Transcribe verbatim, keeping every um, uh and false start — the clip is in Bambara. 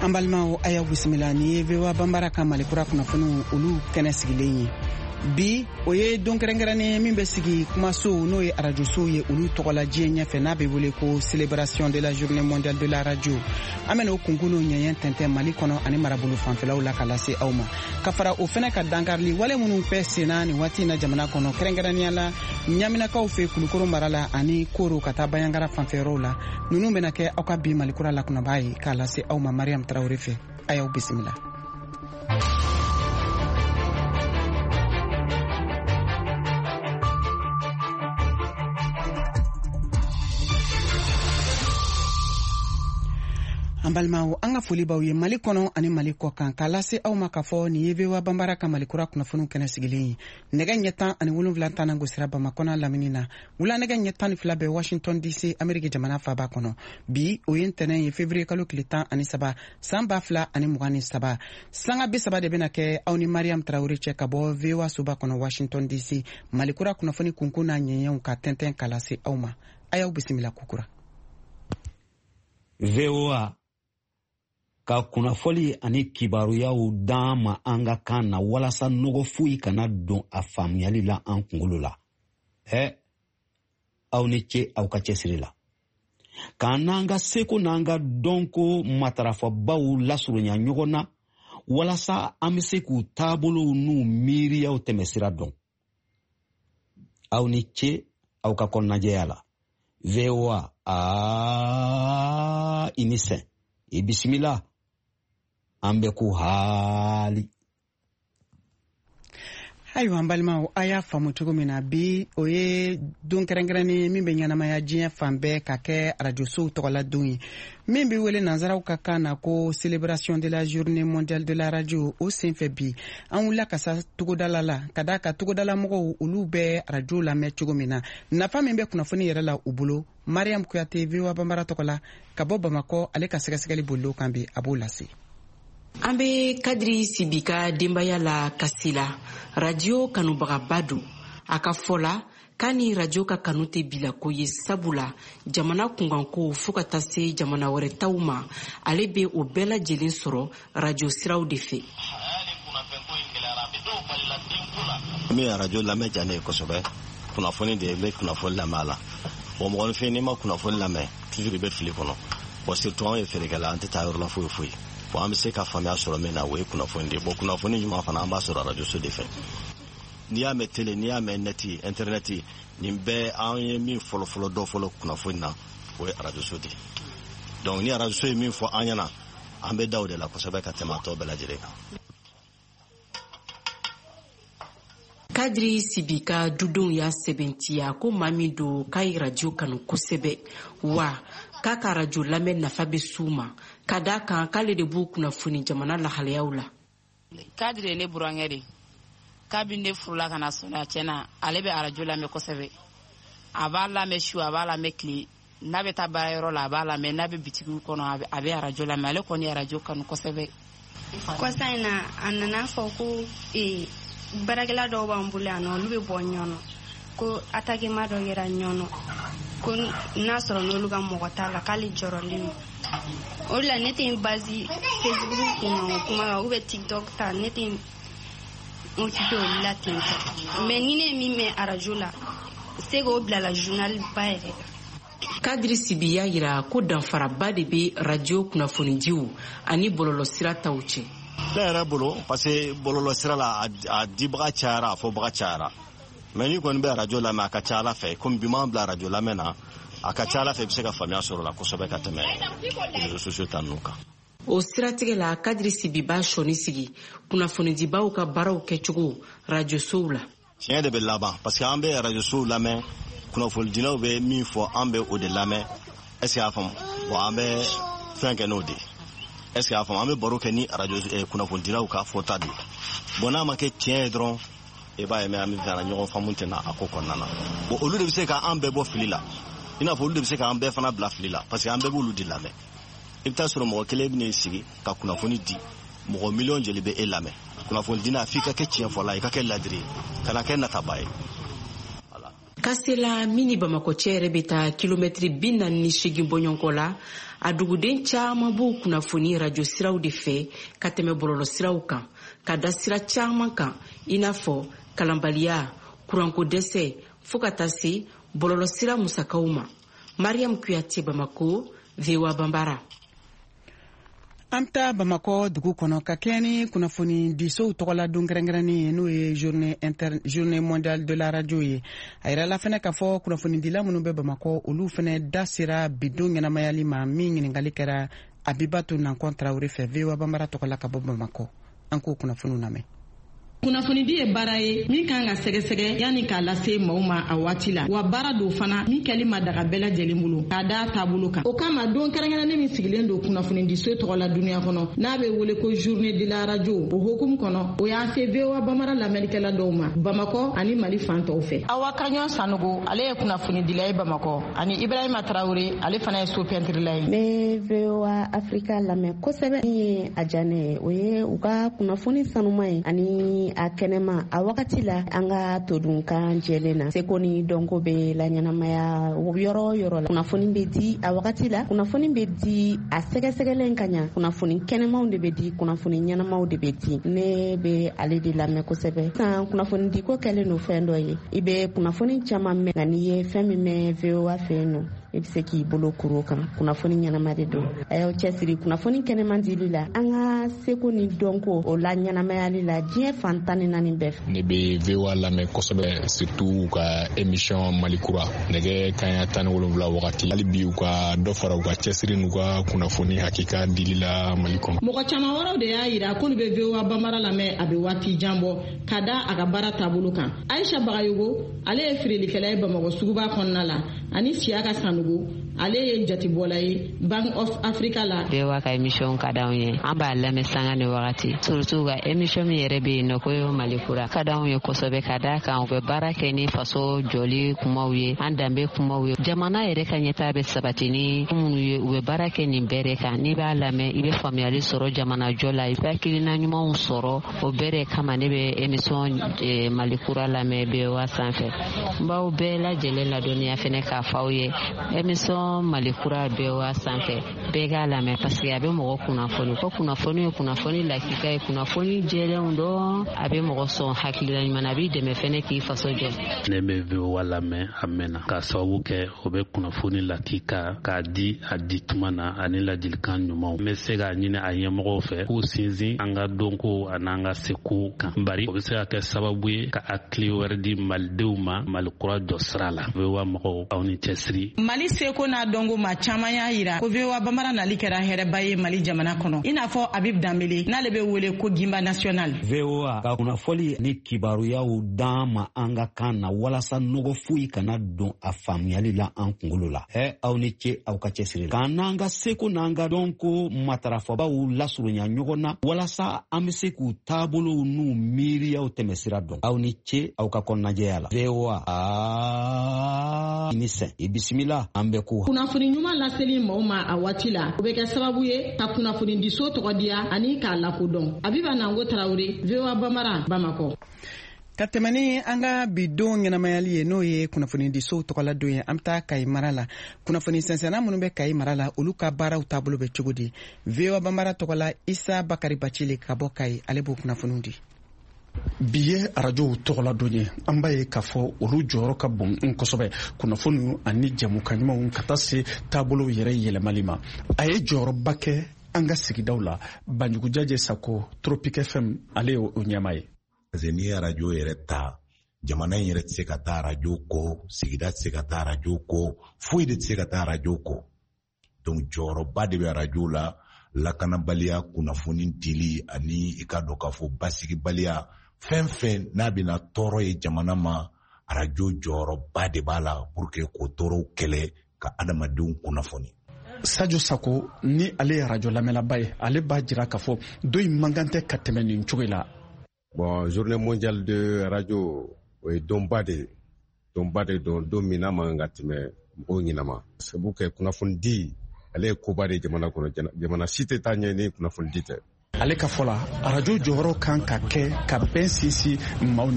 Ambalmao aya bisimila ni vewa bambara ka malikura kunnafoniw olu kɛnɛ sigilen ye bi o ye don kɛrɛnkɛrɛnnen min bɛ sigi kumaso n'o ye radio so ye olu tɔgɔla diɲɛ ɲɛfɛ n'a bɛ wele ko célébration de la journée mondiale de la radio an bɛna o kunkolo ɲɛɲɛ tɛntɛn Mali kɔnɔ ani marabolo fanfɛlaw la ka lase aw ma ka fara o fɛnɛ ka dankarili wale minnu fɛ senna ni waati na jamana kɔnɔ kɛrɛnkɛrɛnnenya la ɲaminakaw fɛ Kulukoro mara la ani Koro ka taa Bayangara fanfɛyɔrɔw la ninnu bɛna kɛ aw ka bi malikura la kunnabaa ye k'a lase aw ma Mariam Traoré fɛ a y'aw bisimila. Ambalmao anga foli baw ye Mali kɔnɔ ani Mali kɔ kan k'a lase aw ma k'a fɔ nin ye vewa bambara ka malikura kunnafoniw kɛnɛ sigilen ye nɛgɛ ɲɛ tan ani wolonwula tan na gosira Bamakɔ n'a lamini na wula nɛgɛ ɲɛ tan ni fila bɛ Washington D C Ameriki jamana faaba kɔnɔ bi o ye ntɛnɛn ye février kalo tile tan ani saba san ba fila ani mugan ni saba sanga bi saba de bɛna kɛ aw ni Mariam Traoré cɛ ka bɔ vewa soba kɔnɔ Washington D C malikura kunnafoni kunkun n'a ɲɛɲɛw ka tɛntɛn k'a lase aw ma a y'aw bisimila kukura. vewa ka kunnafoli ani kibaruyaw d'an ma an ka kan na walasa nɔgɔ foyi kana don a faamuyali la an kunkolo la. Ɛ aw ni ce aw ka cɛsiri la. K'an n'an ka seko n'an ka dɔnko matarafabaw lasurunya ɲɔgɔn na walasa an bɛ se k'u taabolow n'u miiriyaw tɛmɛsira dɔn. Aw ni ce aw ka kɔnɔnajɛya la. vewa aa i ni sɛn i bisimila. An bɛ ku hali. Ayiwa Ambalmao a y'a faamu cogo min na bi o ye don kɛrɛnkɛrɛnnen min bɛ ɲɛnamaya diɲɛ fan bɛɛ ka kɛ radio sow tɔgɔla don ye min bɛ wele nanzaraw ka kan na ko célébration de la journée mondiale de la radio o senfɛ bi an wulila ka sa togodala la ka da ka togodala mɔgɔw olu bɛ radio lamɛn cogo min na nafa min bɛ kunnafoni yɛrɛ la u bolo Mariam Kuyate vewa bambara tɔgɔla ka bɔ Bamakɔ ale ka sɛgɛsɛgɛli bolilaw kan bi a b'o lase. An bɛ Kadiri Sibi ka denbaya la kasi la radio kanubagaba don a ka fɔ la k'a ni radio ka kanu tɛ bila ko ye sabula jamana kunkanko fo ka taa se jamana wɛrɛ taw ma ale bɛ o bɛɛ lajɛlen sɔrɔ radio siraw de fɛ. Min ye radio lamɛn diya ne ye kosɛbɛ kunnafoni de bɛ kunnafoni lamɛn a la bon mɔgɔninfin n'i ma kunnafoni lamɛn toujours i bɛ fili kɔnɔ bon surtout anw ye feerekɛla an tɛ taa yɔrɔ la foyi foyi. Bon an bɛ se ka faamuya sɔrɔ min na o ye kunnafoni de ye bon kunnafoni ɲuman fana an b'a sɔrɔ radio so de fɛ. N'i y'a mɛn télé n'i y'a mɛn net internet nin bɛɛ an ye min fɔlɔfɔlɔ dɔ fɔlɔ kunnafoni na o ye radio so de ye. Donc ni radio so ye min fɔ an ɲɛna an bɛ da o de la kosɛbɛ ka tɛmɛ a tɔ bɛɛ lajɛlen kan. Kadiri Sibi ka dudenw y'a sɛbɛntiya ko maa min don k'a ye radio kanu kosɛbɛ wa k'a ka radio lamɛn nafa bɛ s'u ma ka d'a kan k'ale de b'u kunnafoni jamana lahalayaw la. Kadiri ne burankɛ de k'a bɛ ne furula ka na sɔnna tiɲɛna ale bɛ radio lamɛn kosɛbɛ a b'a lamɛn su a b'a lamɛn tile n'a bɛ taa baarayɔrɔ la a b'a lamɛn n'a bɛ bitigiw kɔnɔ a bɛ radio lamɛn ale kɔni ye radio kanu kosɛbɛ. Kɔsa in na a nana fɔ ko baarakɛla dɔw b'an bolo yan nɔ olu bɛ bɔ ɲɔnɔ ko attaquement dɔ kɛra ɲɔnɔ ko n'a sɔrɔ n'olu ka mɔgɔ t'a la k'ale jɔrɔlen don o de la ne tɛ n base Facebook kun kuma kan ou bien TikTok ta ne tɛ n occupé olu la ten tɔ mais ni ne ye min mɛn radio la se k'o bila la journal ba yɛrɛ kan. Kadiri Sibi y'a yira ko danfaraba de bɛ radio kunnafonijiw ani bɔlɔlɔsira taw cɛ. Ne yɛrɛ bolo parce que bɔlɔlɔsira la a dibaga cayara a fɔbaga cayara mais ni kɔni bɛ radio lamɛn a ka ca Ala fɛ komi bi m'an bila radio lamɛn na a ka ca Ala fɛ i bɛ se ka faamuya sɔrɔ la kosɛbɛ ka tɛmɛ réseaux sociaux ta ninnu kan. O siratigɛ la Kadiri Sibi b'a sɔnni sigi kunnafonidibaw ka baaraw kɛcogo radio sow la. Tiɲɛ de bɛ laban parce que an bɛ radio sow lamɛn kunnafonidilaw bɛ min fɔ an bɛ o de lamɛn est ce que y'a faamu bon an bɛ fɛn kɛ n'o de ye est ce que y'a faamu an bɛ baro kɛ ni radio kunnafonidilaw ka fɔta de ye bon n'a ma kɛ tiɲɛ ye dɔrɔn i b'a ye mɛ an bɛ fɛ ka ɲɔgɔn faamu tɛ na a ko kɔnɔna na bon olu de bɛ se k'an bɛɛ bɔ fili la i n'a fɔ olu de bɛ se k'an bɛɛ fana bila fili la parce que an bɛɛ b'olu de lamɛn i bɛ taa sɔrɔ mɔgɔ kelen bɛ n'i sigi ka kunnafoni di mɔgɔ miliyɔn joli bɛ e lamɛn kunnafoni dina f'i ka kɛ tiɲɛ fɔla i ka kɛ ladiri ye kana kɛ nataba ye. Kasela mini Bamako cɛ yɛrɛ bɛ taa kilomɛtiri bi naani ni seegin bɔɲɔgɔnko la a duguden caman b'u kunnafoni radio siraw de fɛ ka tɛmɛ bɔlɔlɔ siraw kan ka da sira caman kan i n'a fɔ kalanbaliya kuranko dɛsɛ fo ka taa se bɔlɔlɔ sira musakaw ma. Mariam Kuyate, Bamako, V O A Bambara. An ta Bamako dugu kɔnɔ ka kɛɲɛ ni kunnafoni disow tɔgɔla don kɛrɛnkɛrɛnnen n'o ye journée inter journée mondiale de la radio ye. A yirala fɛnɛ k'a fɔ kunnafoni dila minnu bɛ Bamako olu fɛnɛ da sera bidon ɲɛnamayali ma min ɲininkali kɛra Abibatu Nankɔ Tarawele fɛ. V O A Bambara tɔgɔla ka bɔ Bamako. An k'o kunnafoniw lamɛn. Kunnafonidi ye baara ye min kan ka sɛgɛsɛgɛ yani k'a lase maaw ma a waati la wa baara do fana min kɛli ma daga bɛɛ lajɛlen bolo k'a da taabolo kan. O kama don kɛrɛnkɛrɛnnen min sigilen don kunnafonidiso tɔgɔ la duniya kɔnɔ n'a bɛ wele ko journée de la radio o hokumu kɔnɔ o y'a se V O A Bambara lamɛnnikɛla dɔw ma Bamakɔ ani Mali fan tɔw fɛ. Awa Kaɲɔn Sanogo ale ye kunnafonidila ye Bamakɔ ani Ibrahima Tarawele ale fana ye so peinturela ye. Ne V O A Afrika lamɛn kosɛbɛ min ye a diya ne ye o ye u ka kunnafoni sanuma ye ani a kɛnɛma a wagati la an ka todunkan jɛlen na seko ni dɔnko bɛ la ɲɛnamaya yɔrɔ yɔrɔ la kunnafoni bɛ di a wagati la kunnafoni bɛ di a sɛgɛsɛgɛlen ka ɲa kunnafoni kɛnɛmaw de bɛ di kunnafoni ɲɛnamaw de bɛ di ne bɛ ale de lamɛn kosɛbɛ san kunnafoni diko kɛlen no fɛn dɔ ye i bɛ kunnafoni caman mɛn nka n'i ye fɛn min mɛn V O A fɛ yen nɔ i bɛ se k'i bolo kuru kan kunnafoni ɲɛnama de don a y'aw cɛsiri kunnafoni kɛnɛman dili la an ka seko ni dɔnko o la ɲɛnamayali la diɲɛ fan tan ni naani bɛɛ fɛ. Ne bɛ V O A lamɛn kosɛbɛ surtout u ka émission Mali Kura nɛgɛ kanɲɛ tan ni wolonwula wagati hali bi u ka dɔ fara u ka cɛsiri n'u ka kunnafoni hakika dili la Mali kɔnɔ. Mɔgɔ caman wɛrɛw de y'a yira k'olu bɛ V O A Bambara lamɛn a bɛ waati jan bɔ ka da a ka baara taabolo kan. Aisha Bagayogo ale ye feerelikɛla ye Bamakɔ suguba kɔnɔna la ani Siyaka Sanogo ale ye jatibɔla ye Bank of Africa la. V O A ka émission ka d'anw ye an b'a lamɛn sanga ni wagati surtout ka émission min yɛrɛ bɛ yen nɔ ko ye Mali Kura ka d'anw ye kosɛbɛ ka d'a kan u bɛ baara kɛ ni faso jɔli kumaw ye an danbe kumaw ye jamana yɛrɛ ka ɲɛtaa bɛ sabati ni minnu ye u bɛ baara kɛ nin bɛɛ de kan n'i b'a lamɛn i bɛ faamuyali sɔrɔ jamana jɔ la i bɛ hakilina ɲumanw sɔrɔ o bɛɛ de kama ne bɛ émission Mali Kura lamɛn V O A sanfɛ n b'aw bɛɛ lajɛlen ladɔnniya fɛnɛ k'a fɔ aw ye émission Mali Kura V O A sanfɛ bɛɛ k'a lamɛn parce que a bɛ mɔgɔ kunnafoni ko kunnafoni ye kunnafoni lakika ye kunnafoni jɛlenw dɔn a bɛ mɔgɔ sɔn hakilila ɲuman a b'i dɛmɛ fɛnɛ k'i faso jɔ. Ne bɛ V O A lamɛn a mɛnna k'a sababu kɛ o bɛ kunnafoni lakika k'a di a di tuma na ani ladilikan ɲumanw n bɛ se k'a ɲini a ɲɛmɔgɔw fɛ k'u sinsin an ka dɔnko ani an ka seko kan bari o bɛ se ka kɛ sababu ye ka hakili wɛrɛ di malidenw ma Mali Kura jɔ sira la V O A mɔgɔw aw ni cɛsiri. Mali seko n'a dɔnko ma caman y'a yira ko V O A Bambara nali kɛra hɛrɛba ye Mali jamana kɔnɔ i n'a fɔ Habib Dambele n'ale bɛ wele ko Gimba National. V O A ka kunnafoli ni kibaruyaw d'an ma an ka kan na walasa nɔgɔ foyi kana don a faamuyali la an kunkolo la. Ɛ aw ni ce aw ka cɛsiri la. K'an n'an ka seko n'an ka dɔnko matarafabaw lasurunya ɲɔgɔn na walasa an bɛ se k'u taabolow n'u miiriyaw tɛmɛsira dɔn. Aw ni ce aw ka kɔnɔnajɛya la. V O A aa ni sɛn i bisimila an bɛ ko. Kunnafoni ɲuman laseli maaw ma a waati la o bɛ kɛ sababu ye ka kunnafoni diso tɔgɔ diya ani k'a lakodɔn. Abiba Nango Tarawele V O A Bambara Bamakɔ. Ka tɛmɛ ni an ka bidon ɲɛnamayali ye n'o ye kunnafoni disow tɔgɔla don ye an bɛ taa Kayi mara la kunnafoni sɛnsɛnna minnu bɛ Kayi mara la olu ka baaraw taabolo bɛ cogo di. V O A Bambara tɔgɔla Isa Bakari Bacile ka bɔ Kayi ale b'o kunnafoniw di. Bi ye arajow tɔgɔla don ye an b'a ye k'a fɔ olu jɔyɔrɔ ka bon kosɛbɛ kunnafoni ani jamukan ɲumanw ka taa se taabolow yɛrɛ yɛlɛmali ma a ye jɔyɔrɔba kɛ an ka sigidaw la Banjugu Jaje Sako Tropique F M ale y'o ɲɛma ye. Parce que n'i ye arajo yɛrɛ ta jamana in yɛrɛ tɛ se ka taa arajo kɔ sigida tɛ se ka taa arajo kɔ foyi de tɛ se ka taa arajo kɔ donc jɔyɔrɔba de bɛ arajo la lakanabaliya kunnafoni dili ani i ka dɔn k'a fɔ basigibaliya fɛn fɛn n'a bɛna tɔɔrɔ ye jamana ma arajo jɔyɔrɔba de b'a la pour que k'o tɔɔrɔw kɛlɛ ka adamadenw kunnafoni. Sadio Sako ni ale ye arajo lamɛnlaba ye ale b'a jira k'a fɔ do in man kan tɛ ka tɛmɛ nin cogo la. Bon, journée mondiale de radio o ye donba de donba de don don min n'a man ka tɛmɛ mɔgɔw ɲɛnama sabu kɛ kunnafoni di ale ye koba de jamana kɔnɔ jamana si tɛ taa ɲɛ ni kunnafoni di tɛ. Ale ka fɔ la arajo jɔyɔrɔ kan ka kɛ ka bɛn sinsin maaw